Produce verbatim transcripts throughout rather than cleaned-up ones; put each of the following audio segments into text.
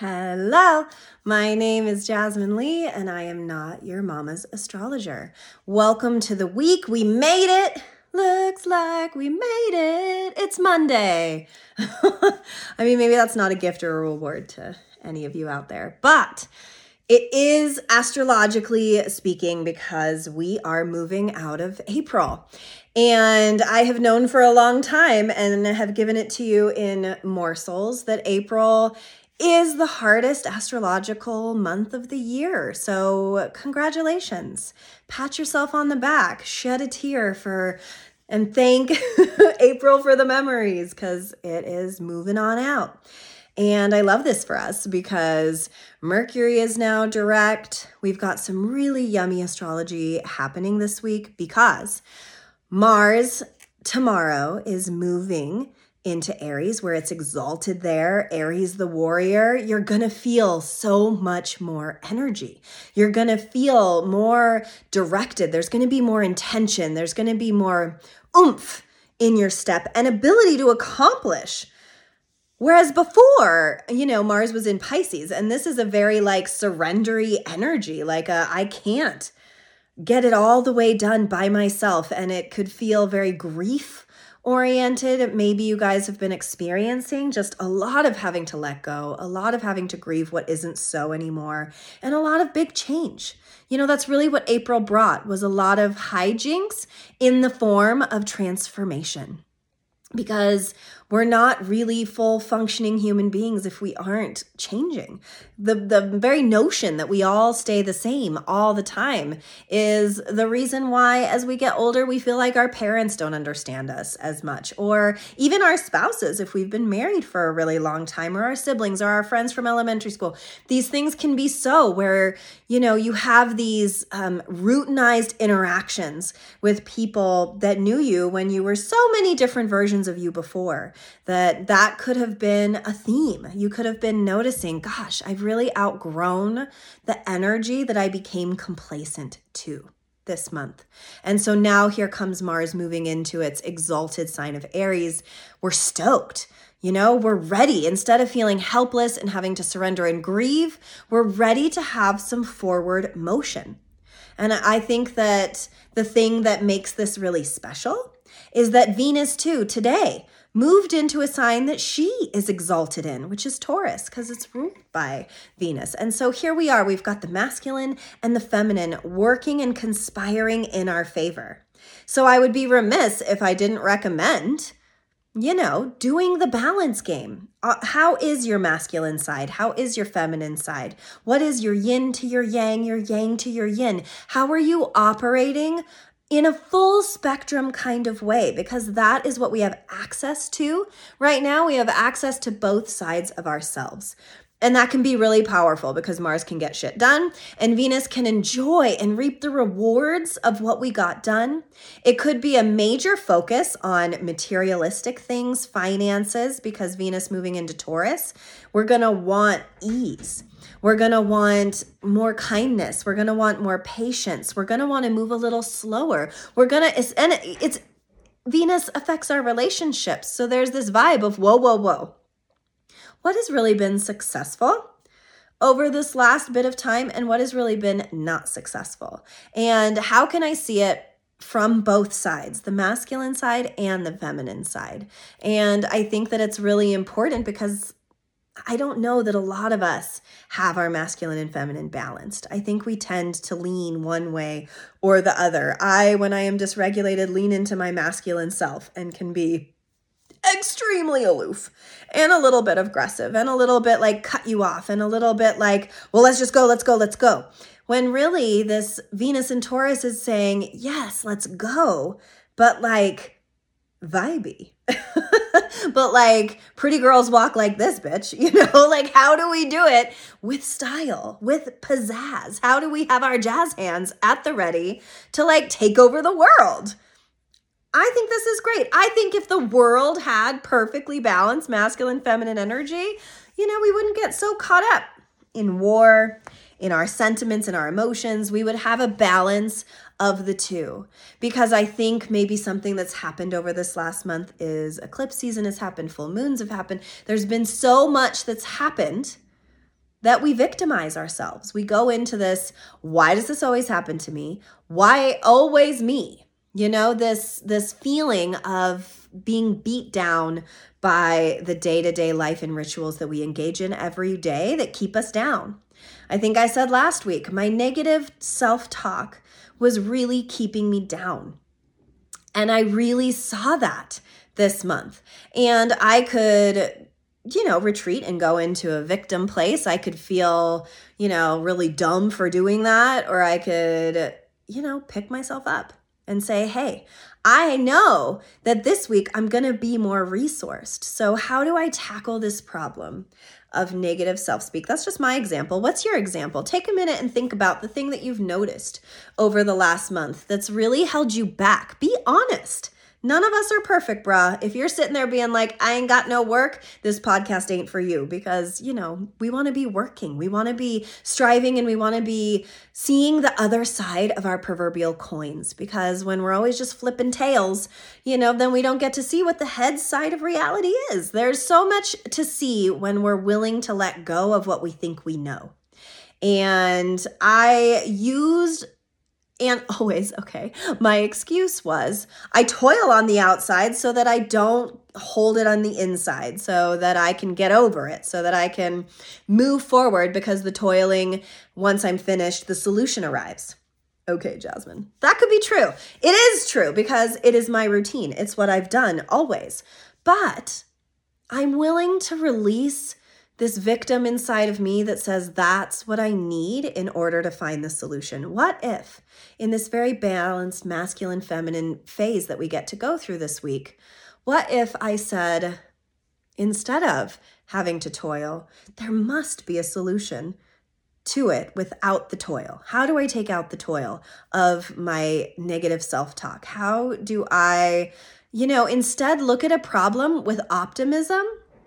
Hello, my name is Jasmine Lee, and I am not your mama's astrologer. Welcome to the week. We made it. Looks like we made it. It's Monday. I mean, maybe that's not a gift or a reward to any of you out there, but it is astrologically speaking because we are moving out of April. And I have known for a long time and have given it to you in morsels that April is the hardest astrological month of the year. So congratulations. Pat yourself on the back, shed a tear for, and thank April for the memories because it is moving on out. And I love this for us because Mercury is now direct. We've got some really yummy astrology happening this week because Mars tomorrow is moving into Aries, where it's exalted there. Aries, the warrior, you're going to feel so much more energy. You're going to feel more directed. There's going to be more intention. There's going to be more oomph in your step and ability to accomplish. Whereas before, you know, Mars was in Pisces, and this is a very like surrendery energy, like a, I can't get it all the way done by myself. And it could feel very grief oriented. Maybe you guys have been experiencing just a lot of having to let go, a lot of having to grieve what isn't so anymore, and a lot of big change. You know, that's really what April brought, was a lot of hijinks in the form of transformation. Because we're not really full functioning human beings if we aren't changing. The the very notion that we all stay the same all the time is the reason why as we get older, we feel like our parents don't understand us as much, or even our spouses if we've been married for a really long time, or our siblings or our friends from elementary school. These things can be so where, you know, you have these um, routinized interactions with people that knew you when you were so many different versions of you before. That that could have been a theme. You could have been noticing, gosh, I've really outgrown the energy that I became complacent to this month. And so now here comes Mars moving into its exalted sign of Aries. We're stoked. You know, we're ready. Instead of feeling helpless and having to surrender and grieve, we're ready to have some forward motion. And I think that the thing that makes this really special is that Venus too today moved into a sign that she is exalted in, which is Taurus, because it's ruled by Venus. And so here we are, we've got the masculine and the feminine working and conspiring in our favor. So I would be remiss if I didn't recommend, you know, doing the balance game. Uh, how is your masculine side? How is your feminine side? What is your yin to your yang, your yang to your yin? How are you operating in a full spectrum kind of way? Because that is what we have access to right now. We have access to both sides of ourselves. And that can be really powerful because Mars can get shit done and Venus can enjoy and reap the rewards of what we got done. It could be a major focus on materialistic things, finances, because Venus moving into Taurus, we're going to want ease. We're going to want more kindness. We're going to want more patience. We're going to want to move a little slower. We're going to, and it's, Venus affects our relationships. So there's this vibe of whoa, whoa, whoa. What has really been successful over this last bit of time and what has really been not successful? And how can I see it from both sides, the masculine side and the feminine side? And I think that it's really important because I don't know that a lot of us have our masculine and feminine balanced. I think we tend to lean one way or the other. I, when I am dysregulated, lean into my masculine self and can be extremely aloof and a little bit aggressive and a little bit like cut you off and a little bit like, well, let's just go, let's go, let's go. When really this Venus and Taurus is saying, yes, let's go, but like vibey. But like pretty girls walk like this, bitch, you know, like how do we do it with style, with pizzazz? How do we have our jazz hands at the ready to like take over the world? I think this is great. I think if the world had perfectly balanced masculine, feminine energy, you know, we wouldn't get so caught up in war, in our sentiments and our emotions. We would have a balance of the two, because I think maybe something that's happened over this last month is eclipse season has happened, full moons have happened. There's been so much that's happened that we victimize ourselves. We go into this, why does this always happen to me? Why always me? You know, this this feeling of being beat down by the day-to-day life and rituals that we engage in every day that keep us down. I think I said last week, my negative self-talk was really keeping me down. And I really saw that this month. And I could, you know, retreat and go into a victim place. I could feel, you know, really dumb for doing that. Or I could, you know, pick myself up and say, hey, I know that this week I'm going to be more resourced. So how do I tackle this problem of negative self-speak? That's just my example. What's your example? Take a minute and think about the thing that you've noticed over the last month that's really held you back. Be honest. None of us are perfect, brah. If you're sitting there being like, I ain't got no work, this podcast ain't for you, because, you know, we want to be working. We want to be striving, and we want to be seeing the other side of our proverbial coins, because when we're always just flipping tails, you know, then we don't get to see what the head side of reality is. There's so much to see when we're willing to let go of what we think we know. And I used And always, okay, my excuse was I toil on the outside so that I don't hold it on the inside, so that I can get over it, so that I can move forward, because the toiling, once I'm finished, the solution arrives. Okay, Jasmine, that could be true. It is true, because it is my routine. It's what I've done always. But I'm willing to release this victim inside of me that says that's what I need in order to find the solution. What if, in this very balanced masculine feminine phase that we get to go through this week, what if I said, instead of having to toil, there must be a solution to it without the toil? How do I take out the toil of my negative self-talk? How do I, you know, instead look at a problem with optimism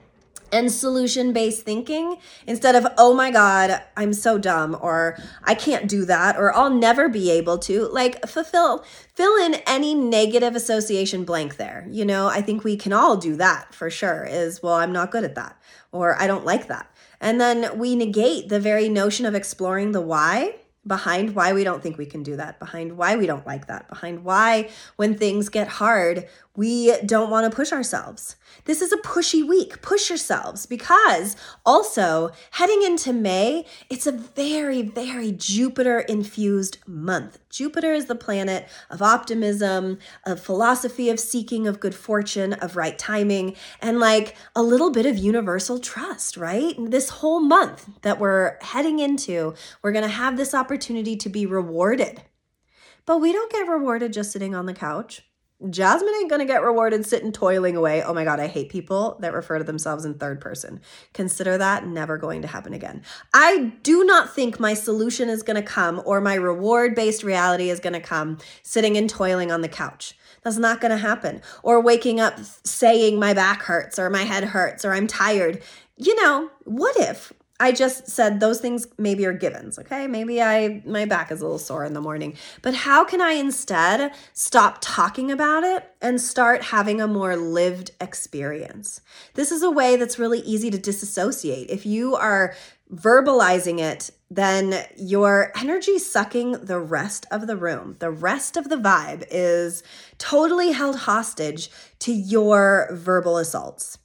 and solution-based thinking, instead of, oh my God, I'm so dumb, or I can't do that, or I'll never be able to, like fulfill, fill in any negative association blank there. You know, I think we can all do that for sure, is, well, I'm not good at that, or I don't like that. And then we negate the very notion of exploring the why behind why we don't think we can do that, behind why we don't like that, behind why when things get hard, we don't want to push ourselves. This is a pushy week. Push yourselves, because also heading into May, it's a very, very Jupiter-infused month. Jupiter is the planet of optimism, of philosophy, of seeking, of good fortune, of right timing, and like a little bit of universal trust, right? This whole month that we're heading into, we're going to have this opportunity to be rewarded. But we don't get rewarded just sitting on the couch. Jasmine ain't going to get rewarded sitting toiling away. Oh my God, I hate people that refer to themselves in third person. Consider that never going to happen again. I do not think my solution is going to come, or my reward-based reality is going to come sitting and toiling on the couch. That's not going to happen. Or waking up saying my back hurts, or my head hurts, or I'm tired. You know, what if I just said those things maybe are givens, okay? Maybe I my back is a little sore in the morning. But how can I instead stop talking about it and start having a more lived experience? This is a way that's really easy to disassociate. If you are verbalizing it, then your energy sucking the rest of the room. The rest of the vibe is totally held hostage to your verbal assaults.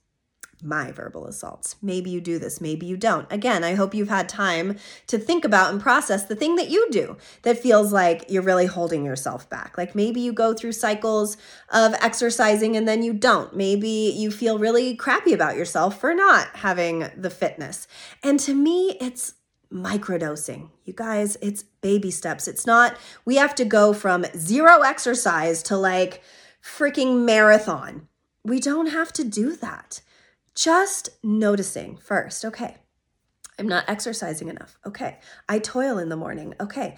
My verbal assaults. Maybe you do this, maybe you don't. Again, I hope you've had time to think about and process the thing that you do that feels like you're really holding yourself back. Like maybe you go through cycles of exercising and then you don't. Maybe you feel really crappy about yourself for not having the fitness. And to me, it's microdosing. You guys, it's baby steps. It's not, we have to go from zero exercise to like freaking marathon. We don't have to do that. Just noticing first, okay, I'm not exercising enough. Okay, I toil in the morning. Okay,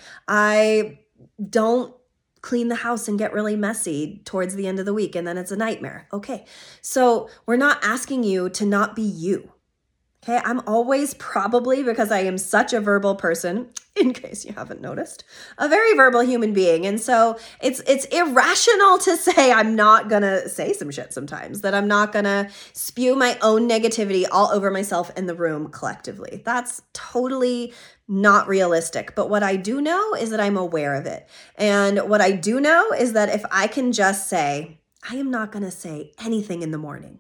I don't clean the house and get really messy towards the end of the week, and then it's a nightmare. Okay, so we're not asking you to not be you. Okay, I'm always probably, because I am such a verbal person, in case you haven't noticed, a very verbal human being. And so it's it's irrational to say I'm not gonna say some shit sometimes, that I'm not gonna spew my own negativity all over myself in the room collectively. That's totally not realistic. But what I do know is that I'm aware of it. And what I do know is that if I can just say, I am not gonna say anything in the morning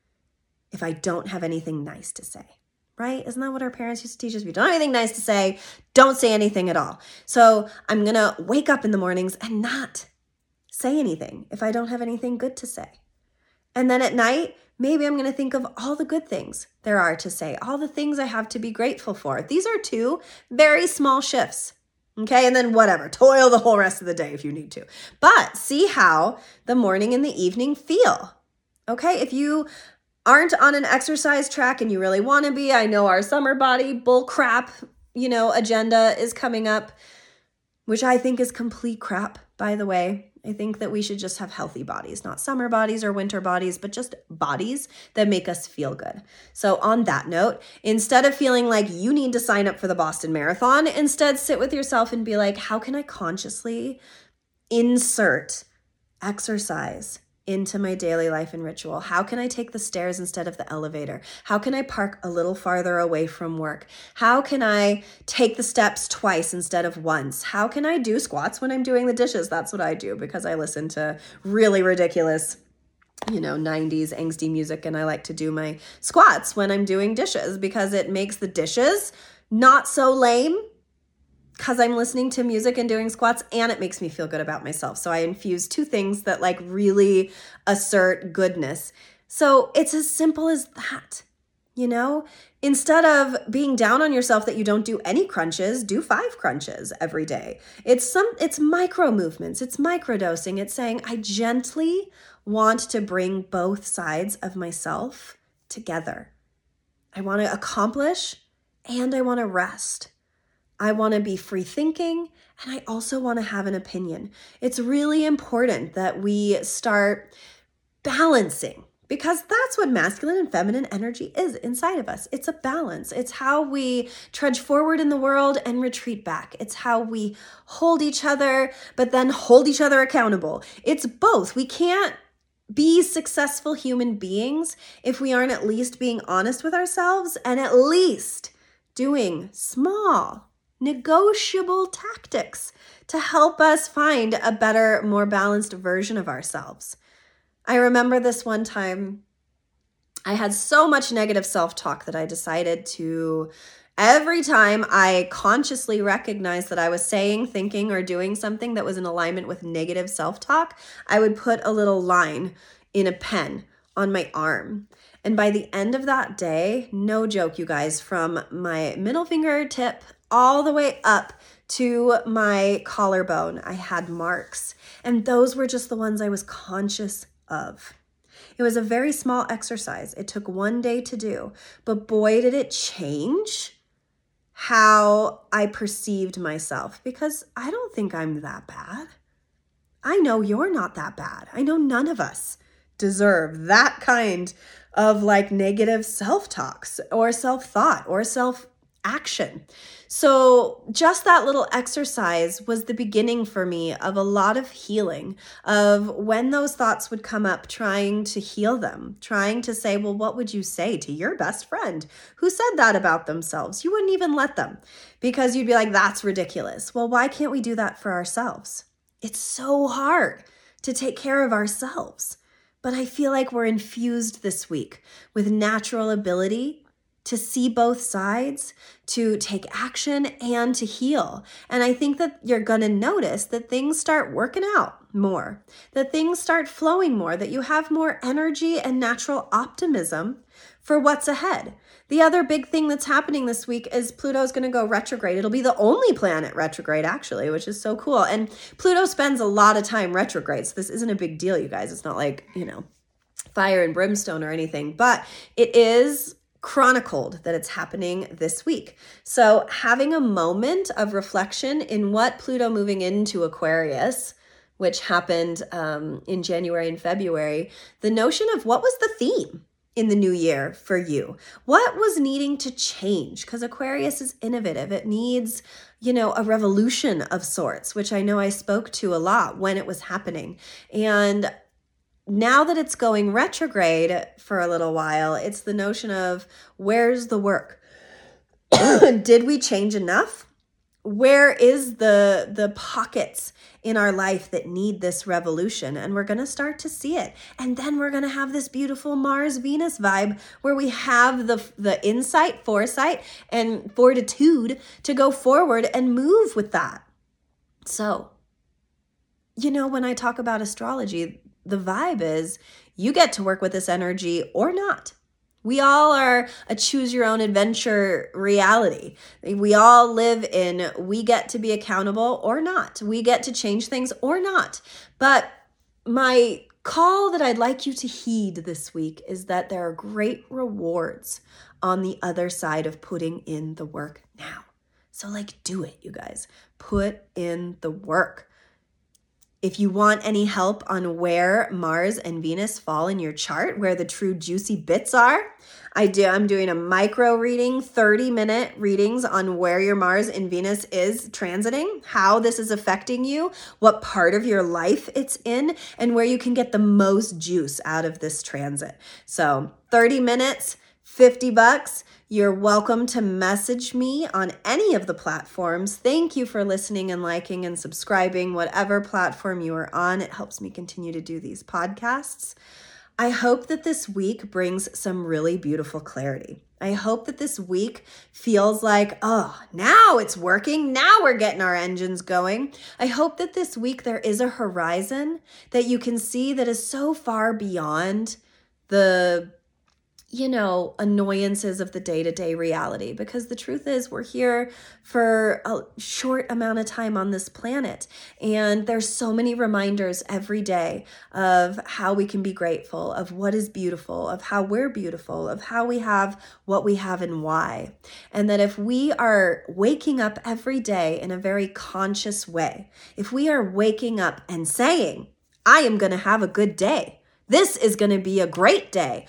if I don't have anything nice to say. Right? Isn't that what our parents used to teach us? If you don't have anything nice to say, don't say anything at all. So I'm going to wake up in the mornings and not say anything if I don't have anything good to say. And then at night, maybe I'm going to think of all the good things there are to say, all the things I have to be grateful for. These are two very small shifts. Okay. And then whatever, toil the whole rest of the day if you need to. But see how the morning and the evening feel. Okay. If you aren't on an exercise track and you really want to be, I know our summer body bull crap, you know, agenda is coming up, which I think is complete crap, by the way. I think that we should just have healthy bodies, not summer bodies or winter bodies, but just bodies that make us feel good. So on that note, instead of feeling like you need to sign up for the Boston Marathon, instead sit with yourself and be like, how can I consciously insert exercise into my daily life and ritual? How can I take the stairs instead of the elevator? How can I park a little farther away from work? How can I take the steps twice instead of once? How can I do squats when I'm doing the dishes? That's what I do because I listen to really ridiculous, you know, nineties angsty music, and I like to do my squats when I'm doing dishes because it makes the dishes not so lame, because I'm listening to music and doing squats, and it makes me feel good about myself. So I infuse two things that like really assert goodness. So it's as simple as that, you know? Instead of being down on yourself that you don't do any crunches, do five crunches every day. It's some, it's micro movements, it's microdosing. It's saying I gently want to bring both sides of myself together. I want to accomplish and I want to rest. I want to be free thinking, and I also want to have an opinion. It's really important that we start balancing, because that's what masculine and feminine energy is inside of us. It's a balance. It's how we trudge forward in the world and retreat back. It's how we hold each other, but then hold each other accountable. It's both. We can't be successful human beings if we aren't at least being honest with ourselves and at least doing small, negotiable tactics to help us find a better, more balanced version of ourselves. I remember this one time I had so much negative self-talk that I decided to, every time I consciously recognized that I was saying, thinking, or doing something that was in alignment with negative self-talk, I would put a little line in a pen on my arm. And by the end of that day, no joke, you guys, from my middle finger tip all the way up to my collarbone, I had marks. And those were just the ones I was conscious of. It was a very small exercise. It took one day to do, but boy, did it change how I perceived myself, because I don't think I'm that bad. I know you're not that bad. I know none of us deserve that kind of like negative self-talks or self-thought or self-action. So just that little exercise was the beginning for me of a lot of healing, of when those thoughts would come up, trying to heal them, trying to say, well, what would you say to your best friend who said that about themselves? You wouldn't even let them, because you'd be like, that's ridiculous. Well, why can't we do that for ourselves? It's so hard to take care of ourselves. But I feel like we're infused this week with natural ability to see both sides, to take action, and to heal. And I think that you're going to notice that things start working out more, that things start flowing more, that you have more energy and natural optimism for what's ahead. The other big thing that's happening this week is Pluto's going to go retrograde. It'll be the only planet retrograde, actually, which is so cool. And Pluto spends a lot of time retrograde, so this isn't a big deal, you guys. It's not like, you know, fire and brimstone or anything, but it is chronicled that it's happening this week. So having a moment of reflection in what Pluto moving into Aquarius, which happened um, in January and February, the notion of what was the theme? in the new year for you? What was needing to change? Because Aquarius is innovative. It needs, you know, a revolution of sorts, which I know I spoke to a lot when it was happening. And now that it's going retrograde for a little while, it's the notion of where's the work? Did we change enough? Where is the the pockets in our life that need this revolution? And we're going to start to see it. And then we're going to have this beautiful Mars-Venus vibe where we have the, the insight, foresight, and fortitude to go forward and move with that. So, you know, when I talk about astrology, the vibe is you get to work with this energy or not. We all are a choose your own adventure reality. We all live in, we get to be accountable or not. We get to change things or not. But my call that I'd like you to heed this week is that there are great rewards on the other side of putting in the work now. So like, do it, you guys. Put in the work. If you want any help on where Mars and Venus fall in your chart, where the true juicy bits are, I do. I'm doing a micro reading, thirty minute readings on where your Mars and Venus is transiting, how this is affecting you, what part of your life it's in, and where you can get the most juice out of this transit. So thirty minutes, fifty bucks. You're welcome to message me on any of the platforms. Thank you for listening and liking and subscribing, whatever platform you are on. It helps me continue to do these podcasts. I hope that this week brings some really beautiful clarity. I hope that this week feels like, oh, now it's working. Now we're getting our engines going. I hope that this week there is a horizon that you can see that is so far beyond the you know, annoyances of the day-to-day reality, because the truth is we're here for a short amount of time on this planet. And there's so many reminders every day of how we can be grateful, of what is beautiful, of how we're beautiful, of how we have what we have and why. And that if we are waking up every day in a very conscious way, if we are waking up and saying, I am going to have a good day, this is going to be a great day.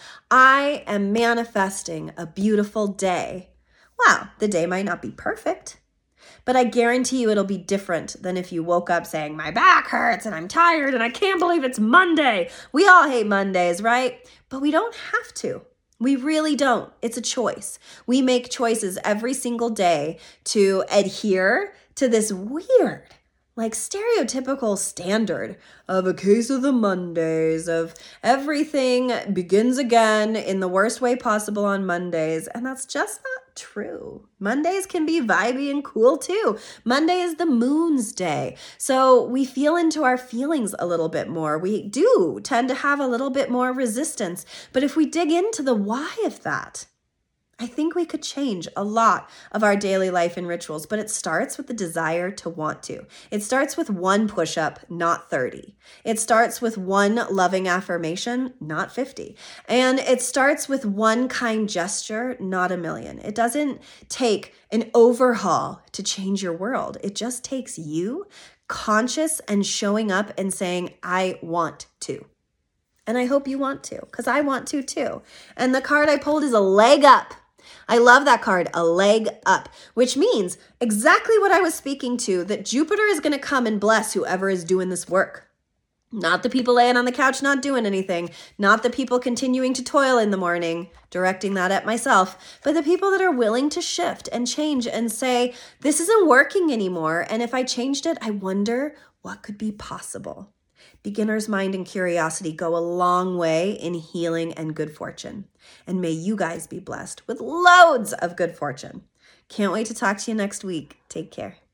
I am manifesting a beautiful day. Wow, the day might not be perfect, but I guarantee you it'll be different than if you woke up saying, my back hurts and I'm tired and I can't believe it's Monday. We all hate Mondays, right? But we don't have to. We really don't. It's a choice. We make choices every single day to adhere to this weird, like stereotypical standard of a case of the Mondays, of everything begins again in the worst way possible on Mondays. And that's just not true. Mondays can be vibey and cool too. Monday is the moon's day. So we feel into our feelings a little bit more. We do tend to have a little bit more resistance. But if we dig into the why of that, I think we could change a lot of our daily life and rituals, but it starts with the desire to want to. It starts with one push-up, not thirty. It starts with one loving affirmation, not fifty. And it starts with one kind gesture, not a million. It doesn't take an overhaul to change your world. It just takes you conscious and showing up and saying, I want to. And I hope you want to, because I want to too. And the card I pulled is a leg up. I love that card, a leg up, which means exactly what I was speaking to, that Jupiter is going to come and bless whoever is doing this work. Not the people laying on the couch not doing anything, not the people continuing to toil in the morning, directing that at myself, but the people that are willing to shift and change and say, this isn't working anymore. And if I changed it, I wonder what could be possible. Beginner's mind and curiosity go a long way in healing and good fortune. And may you guys be blessed with loads of good fortune. Can't wait to talk to you next week. Take care.